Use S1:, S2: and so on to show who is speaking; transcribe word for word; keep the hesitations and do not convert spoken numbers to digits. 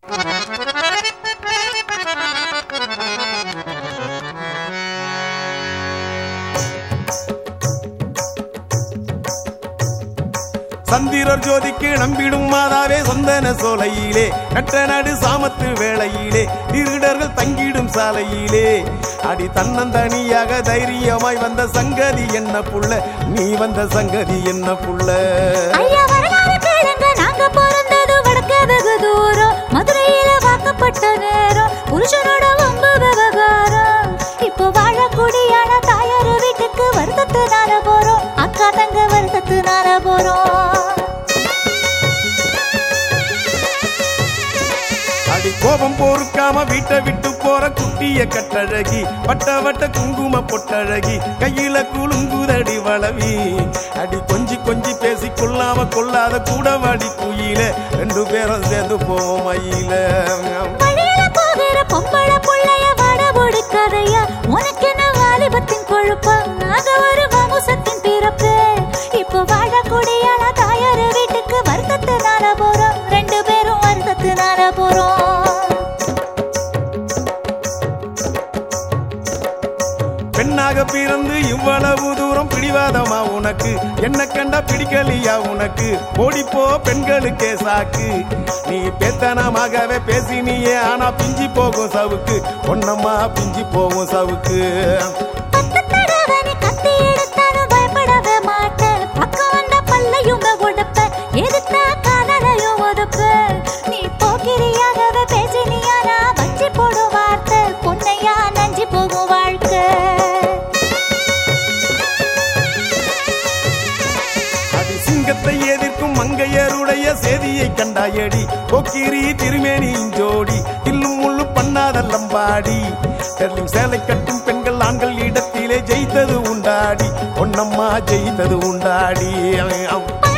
S1: சந்திரர் ஜோதிக்கு நம்பிடும் மாதாவே சொந்தன சோலையிலே கட்ட நடு சாமத்து வேளையிலே திருடர்கள் தங்கிடும் சாலையிலே அடி தன்னந்தனியாக தைரியமாய் வந்த சங்கதி என்ன புள்ள, நீ வந்த சங்கதி என்ன புள்ள.
S2: நாங்க பிறந்தது வடக்க வெகு தூரம், மதுரையில வாக்கப்பட்ட நேரம், புருஷனோட வம்பு விவகாரம். இப்போ வாழக்கூடியான தாயாரு வீட்டுக்கு வருத்தத்தினால போறோம், அக்கா தங்க வருத்தத்தினால போறோம்.
S1: அடி கோபம் பொறுக்காம வீட்டை விட்டு போற குட்டிய கட்டழகி, வட்ட வட்ட குங்கும பொட்டழகி, கையில குலுங்குதடி வளவி. அடி கொஞ்சி கொஞ்சி பேசி கொள்ளாம கொள்ளாத கூட வாடி குயில, ரெண்டு பேரும் சேர்ந்து போவோம் மயில.
S2: போகிற பொம்பள புள்ளைய வாட ஒடுக்காதையா, உனக்கு என்ன வாலிபத்தின் கொழுப்பம், நாங்க ஒரு வம்சத்தின் பிறப்பு. இப்போ வாழக்கூடியான தாயாரு வீட்டுக்கு வருத்தத்தினால போறோம், ரெண்டு பேரும் வருத்தத்தினால போறோம்.
S1: பெண்ணாக பிறந்து இவ்வளவு தூரம் பிடிவாதமா உனக்கு, என்ன கண்டா பிடிக்கலையா உனக்கு, ஓடிப்போ பெண்களுக்கே சாக்கு. நீ பேத்தனமாகவே பேசினியே, ஆனா பிஞ்சி போகும் சவுக்கு, பொன்னம்மா பிஞ்சி போகும் சவுக்கு.
S2: கத்தி எடுத்தாலும் பயப்படவே மாட்டேன், பக்கம் வந்த பல்லையும் உடப்ப, எதுத்தா காலையும் ஒதுப்ப. நீ போக்கிரியாகவே பேசினியானா வஞ்சி போடும் வார்த்தை, பொன்னையா நஞ்சி போகும் வாழ்க்கை.
S1: சிங்கத்தை எதிர்க்கும் மங்கையருடைய செய்தியை கண்டாயடி, போக்கிரி திருமேனி ஜோடி, தில்லும் முள்ளு பண்ணாதல்லம்பாடி. தெர்லிங் சேலை கட்டும் பெண்கள் ஆண்கள் இடத்திலே ஜெயித்தது உண்டாடி, பொன்னம்மா ஜெயித்தது உண்டாடி.